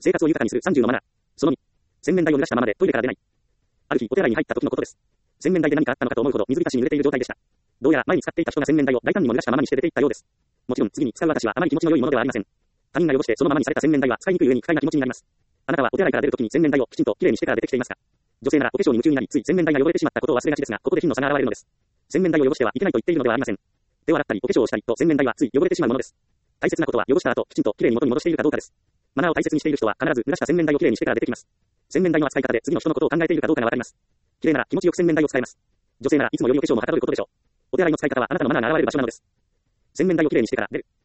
生活を豊かにする30のマナー。その2、洗面台を濡らしたままでトイレから出ない。ある日、お手洗いに入った時のことです。洗面台で何かあったのかと思うほど水浸しに濡れている状態でした。どうやら前に使っていた人が洗面台を大胆にも濡らしたままにして出て行ったようです。もちろん次に使う私はあまり気持ちの良いものではありません。他人が汚してそのままにされた洗面台は使いにくい上に不快な気持ちになります。あなたはお手洗いから出る時に洗面台をきちんときれいにしてから出てきていますか？女性ならお化粧に夢中になりつい洗面台が汚れてしまったことを忘れがちですが、ここで品の差が現れるのです。洗面台を汚してはいけないと言っているのではありません。手を洗ったりお化粧をしたりと洗面台はつい汚れてしまうものです。大切なことは汚した後きちんときれいに元に戻しているかどうかです。マナーを大切にしている人は必ず濡らした洗面台をきれいにしてから出てきます。洗面台の扱い方で次の人のことを考えているかどうかがわかります。きれいなら気持ちよく洗面台を使えます。女性ならいつもよりお化粧もはかどることでしょう。お手洗いの使い方はあなたのマナーが現れる場所なのです。洗面台をきれいにしてから出る。